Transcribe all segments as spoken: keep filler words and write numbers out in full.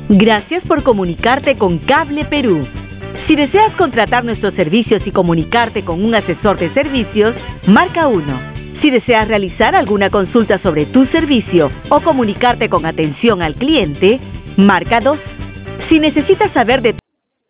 Gracias por comunicarte con Cable Perú. Si deseas contratar nuestros servicios y comunicarte con un asesor de servicios, marca uno. Si deseas realizar alguna consulta sobre tu servicio o comunicarte con atención al cliente, marca dos. Si necesitas saber de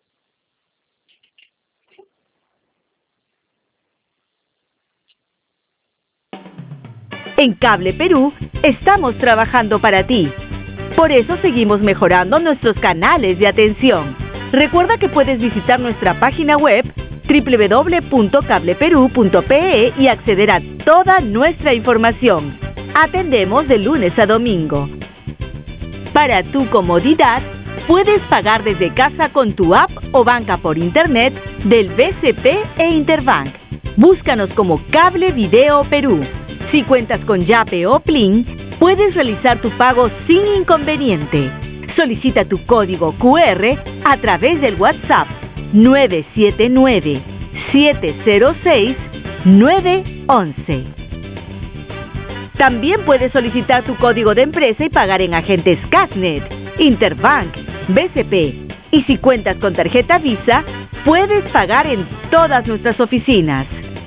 En Cable Perú, estamos trabajando para ti. Por eso seguimos mejorando nuestros canales de atención. Recuerda que puedes visitar nuestra página web doble u doble u doble u punto cable perú punto pe e y acceder a toda nuestra información. Atendemos de lunes a domingo. Para tu comodidad, puedes pagar desde casa con tu app o banca por internet del B C P e Interbank. Búscanos como Cable Video Perú. Si cuentas con Yape o Plin, puedes realizar tu pago sin inconveniente. Solicita tu código cu erre a través del WhatsApp nueve siete nueve, siete cero seis, nueve once. También puedes solicitar tu código de empresa y pagar en agentes Casnet, Interbank, B C P. Y si cuentas con tarjeta Visa, puedes pagar en todas nuestras oficinas.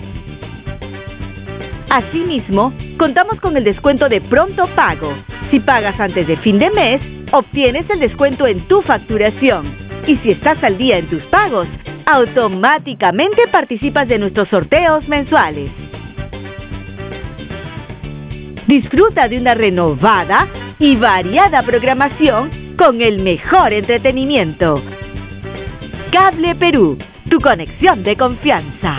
Asimismo, contamos con el descuento de pronto pago. Si pagas antes de fin de mes, obtienes el descuento en tu facturación. Y si estás al día en tus pagos, automáticamente participas de nuestros sorteos mensuales. Disfruta de una renovada y variada programación con el mejor entretenimiento. Cable Perú, tu conexión de confianza.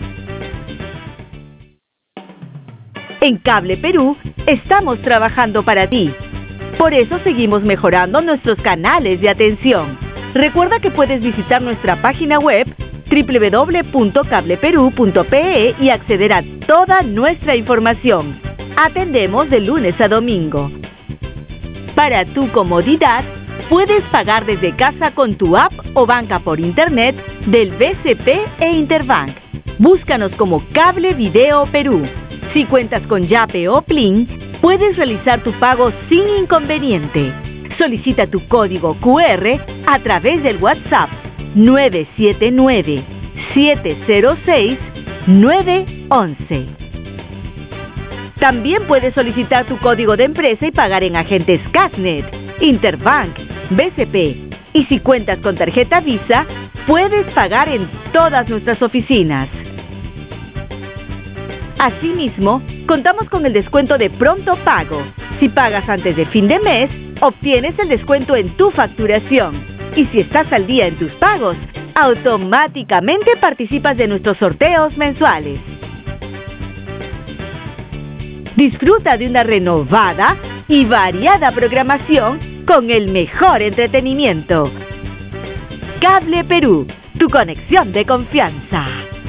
En Cable Perú, estamos trabajando para ti. Por eso seguimos mejorando nuestros canales de atención. Recuerda que puedes visitar nuestra página web doble u doble u doble u punto cable perú punto pe e y acceder a toda nuestra información. Atendemos de lunes a domingo. Para tu comodidad, puedes pagar desde casa con tu app o banca por internet del B C P e Interbank. Búscanos como Cable Video Perú. Si cuentas con Yape o Plin, puedes realizar tu pago sin inconveniente. Solicita tu código cu erre a través del WhatsApp nueve siete nueve, siete cero seis, nueve once. También puedes solicitar tu código de empresa y pagar en agentes Casnet, Interbank, B C P. Y si cuentas con tarjeta Visa, puedes pagar en todas nuestras oficinas. Asimismo, contamos con el descuento de pronto pago. Si pagas antes de fin de mes, obtienes el descuento en tu facturación. Y si estás al día en tus pagos, automáticamente participas de nuestros sorteos mensuales. Disfruta de una renovada y variada programación con el mejor entretenimiento. Cable Perú, tu conexión de confianza.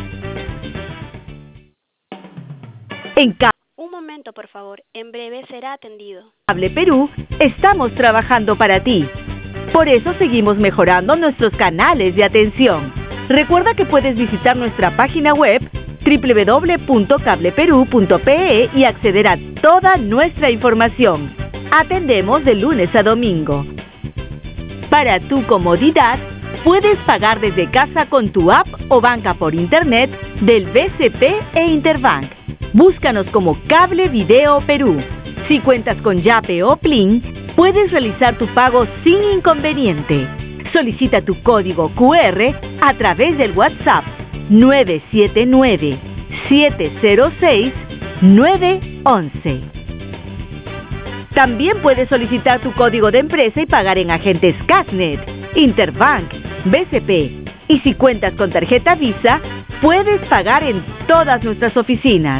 En Ca- Un momento, por favor. En breve será atendido. Cable Perú, estamos trabajando para ti. Por eso seguimos mejorando nuestros canales de atención. Recuerda que puedes visitar nuestra página web doble u doble u doble u punto cable perú punto pe e y acceder a toda nuestra información. Atendemos de lunes a domingo. Para tu comodidad, puedes pagar desde casa con tu app o banca por internet del B C P e Interbank. Búscanos como Cable Video Perú. Si cuentas con Yape o Plin, puedes realizar tu pago sin inconveniente. Solicita tu código cu erre a través del WhatsApp nueve siete nueve, siete cero seis, nueve once. También puedes solicitar tu código de empresa y pagar en agentes Casnet, Interbank, B C P. Y si cuentas con tarjeta Visa, puedes pagar en todas nuestras oficinas.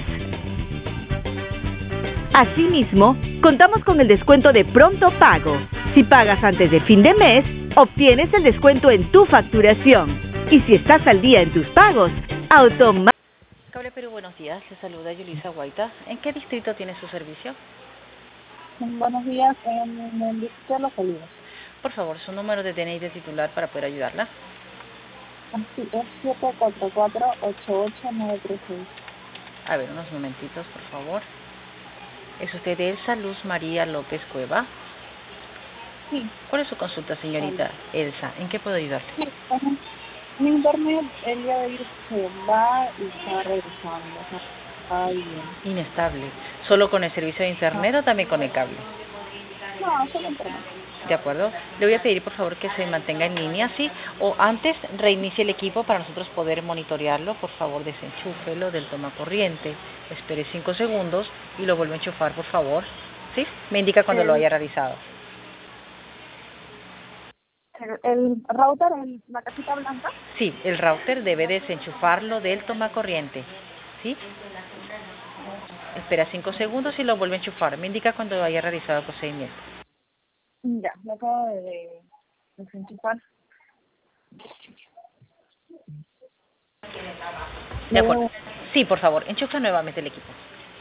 Asimismo, contamos con el descuento de pronto pago. Si pagas antes de fin de mes, obtienes el descuento en tu facturación. Y si estás al día en tus pagos, automáticamente... Cable Perú, buenos días. Le saluda Yulisa Guaita. ¿En qué distrito tiene su servicio? Buenos días, en el distrito de Los Olivos. Por favor, su número de D N I de titular para poder ayudarla. Sí, es siete cuatro cuatro, ocho ocho nueve tres seis. A ver, unos momentitos, por favor. ¿Es usted Elsa Luz María López Cueva? Sí. ¿Cuál es su consulta, señorita Elsa? ¿En qué puedo ayudarle? Sí, bueno, mi internet el día de ayer se va y está regresando, o sea, está bien. Inestable. ¿Solo con el servicio de internet No, o también con el cable? no, solo internet. De acuerdo. Le voy a pedir, por favor, que se mantenga en línea, ¿sí? O antes, reinicie el equipo para nosotros poder monitorearlo. Por favor, desenchúfelo del tomacorriente. Espere cinco segundos y lo vuelve a enchufar, por favor. ¿Sí? Me indica cuando lo El, haya realizado. el, el router, el, la casita blanca. Sí, el router debe desenchufarlo del tomacorriente. ¿Sí? Espera cinco segundos y lo vuelve a enchufar. Me indica cuando haya realizado el procedimiento. Ya, lo acabo de, de desenchufar. De acuerdo. Sí, por favor, enchufa nuevamente el equipo.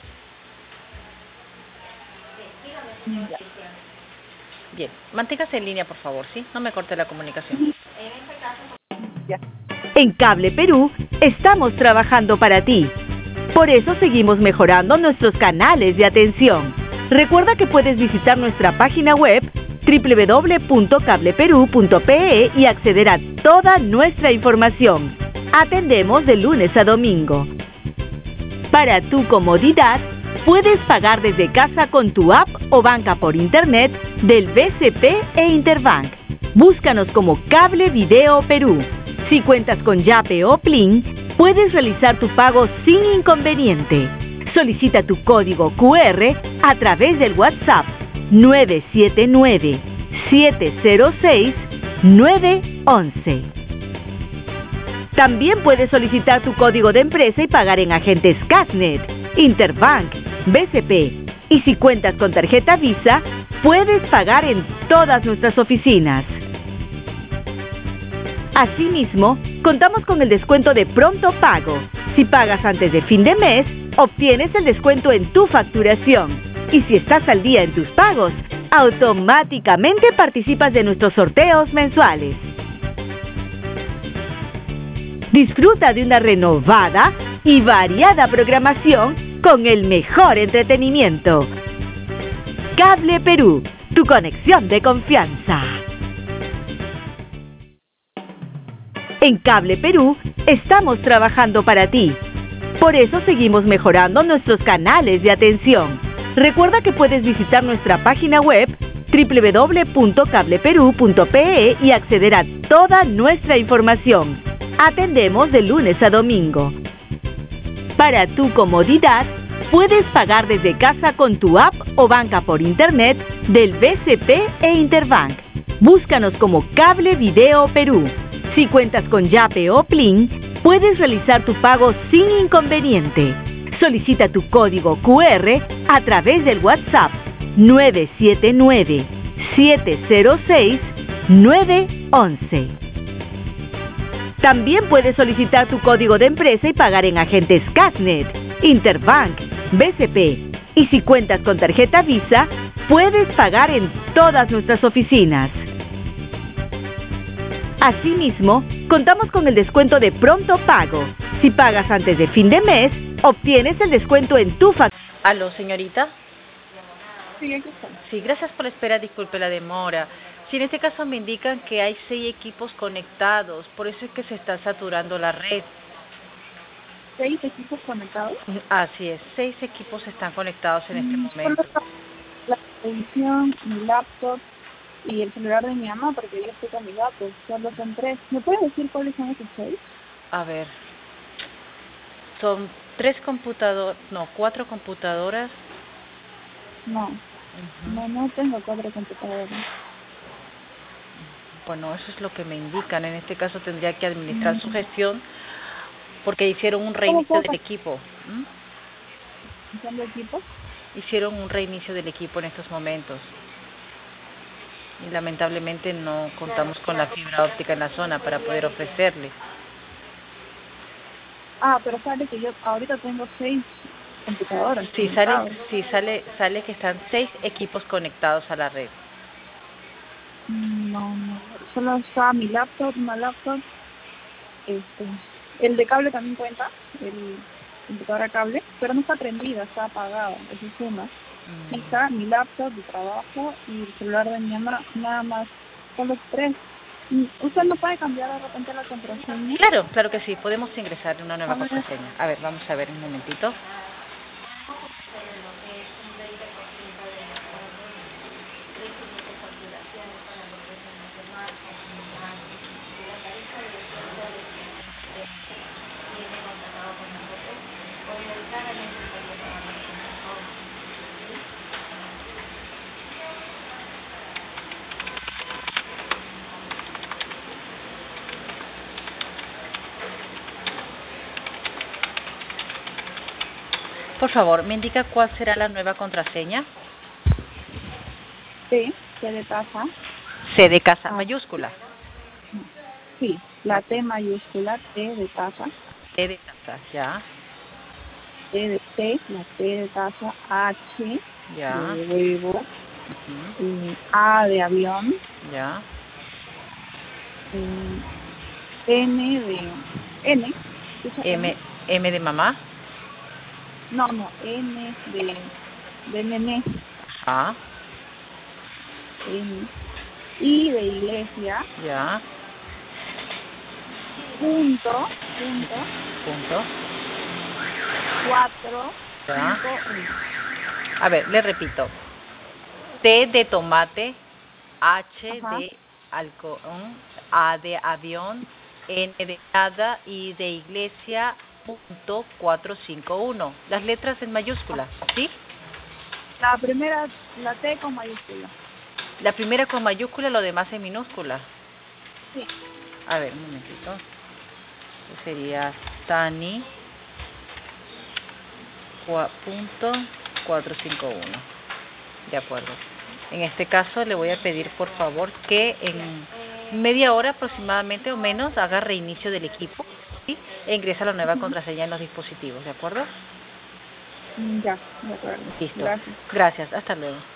Ya. Bien, manténgase en línea, por favor, ¿sí? No me corte la comunicación. Ya. En Cable Perú estamos trabajando para ti. Por eso seguimos mejorando nuestros canales de atención. Recuerda que puedes visitar nuestra página web doble u doble u doble u punto cable perú punto pe e y acceder a toda nuestra información. Atendemos de lunes a domingo. Para tu comodidad, puedes pagar desde casa con tu app o banca por internet del B C P e Interbank. Búscanos como Cable Video Perú. Si cuentas con Yape o Plin, puedes realizar tu pago sin inconveniente. Solicita tu código cu erre a través del WhatsApp nueve siete nueve, siete cero seis, nueve once. También puedes solicitar tu código de empresa y pagar en agentes Casnet, Interbank, B C P. Y si cuentas con tarjeta Visa, puedes pagar en todas nuestras oficinas. Asimismo, contamos con el descuento de pronto pago. Si pagas antes de fin de mes, obtienes el descuento en tu facturación. Y si estás al día en tus pagos, automáticamente participas de nuestros sorteos mensuales. Disfruta de una renovada y variada programación con el mejor entretenimiento. Cable Perú, tu conexión de confianza. En Cable Perú estamos trabajando para ti. Por eso seguimos mejorando nuestros canales de atención. Recuerda que puedes visitar nuestra página web doble u doble u doble u punto cable perú punto pe e y acceder a toda nuestra información. Atendemos de lunes a domingo. Para tu comodidad, puedes pagar desde casa con tu app o banca por internet del B C P e Interbank. Búscanos como Cable Video Perú. Si cuentas con Yape o Plin, puedes realizar tu pago sin inconveniente. Solicita tu código cu erre a través del WhatsApp nueve siete nueve, siete cero seis, nueve once. También puedes solicitar tu código de empresa y pagar en agentes Casnet, Interbank, B C P. Y si cuentas con tarjeta Visa, puedes pagar en todas nuestras oficinas. Asimismo, contamos con el descuento de pronto pago. Si pagas antes de fin de mes, obtienes el descuento en tu factura. ¿Aló, señorita? Sí, aquí está. Sí, gracias por la espera, disculpe la demora. Sí, en este caso me indican que hay seis equipos conectados, por eso es que se está saturando la red. ¿Seis equipos conectados? Así es, seis equipos están conectados en este Mm, momento. solo la televisión, mi laptop y el celular de mi mamá, porque yo estoy con mi laptop, solo son tres. ¿Me puedes decir cuáles son esos seis? A ver, son tres computadoras, no, cuatro computadoras. No, Ujú. no, no tengo cuatro computadoras. Bueno, eso es lo que me indican. En este caso tendría que administrar su gestión porque hicieron un reinicio del equipo. ¿Mm? ¿Son de equipos? Hicieron un reinicio del equipo en estos momentos. Y lamentablemente no contamos con la fibra óptica en la zona para poder ofrecerle. Ah, pero sale que yo ahorita tengo seis computadoras. Sí, sale, conectadas. sí, sale, sale que están seis equipos conectados a la red. No, no, solo está mi laptop, una laptop, este, el de cable también cuenta, el computador a cable, pero no está prendida, está apagada, eso es una. fija, mi laptop de trabajo y el celular de mi mamá, nada más. Son los tres. Mm, ¿Usted no puede cambiar de repente la contraseña? Claro, claro que sí, podemos ingresar una nueva A ver. contraseña. A ver, vamos a ver un momentito. Por favor, ¿me indica cuál será la nueva contraseña? T, T de taza. C de casa, Ah. mayúscula. Sí, la T mayúscula, T de taza. C de casa, ya, T de T, la T de taza, H ya, de huevo, ujú, y A de avión, ya, y N de N, ¿escucha M, N? M de mamá, No, no, N de, de nene, A, N, I de iglesia, ya, punto, punto, punto, cuatro, ya. cinco, uno. A ver, le repito. T de tomate, H Ajá. de halcón, A de avión, N de nada, I de iglesia, punto cuatro cinco uno. Las letras en mayúsculas, ¿sí? La primera, la T con mayúscula. La primera con mayúscula, lo demás en minúscula. Sí. A ver, un momentito. Esto sería Tani, cua- punto cuatro cinco uno. De acuerdo. En este caso le voy a pedir por favor que en media hora aproximadamente o menos haga reinicio del equipo, ¿sí? E ingresa la nueva Ujú. contraseña en los dispositivos, ¿de acuerdo? Mm, Ya, de acuerdo. Listo. Gracias. Gracias. Hasta luego.